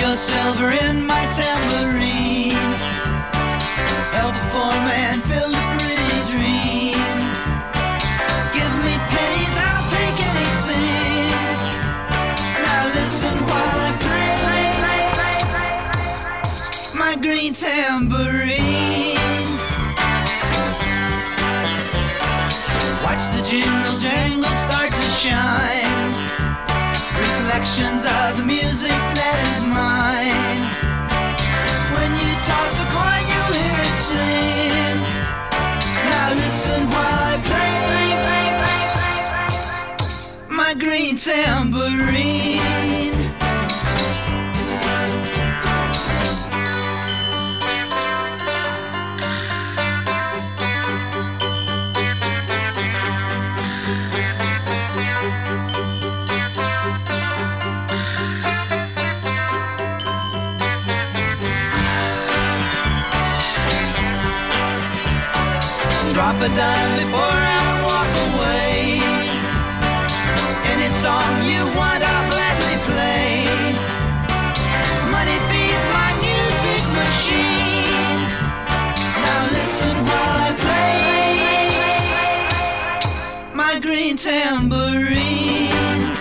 your silver in my tambourine. Help a poor man build a pretty dream. Give me pennies, I'll take anything. Now listen while I play my green tambourine. Watch the jingle jangle start to shine. Reflections of the music that is mine. When you toss a coin, you hear it sing. Now listen while I play my green tambourine. Drop a dime before I walk away. Any song you want, I'll gladly play. Money feeds my music machine. Now listen while I play my green tambourine.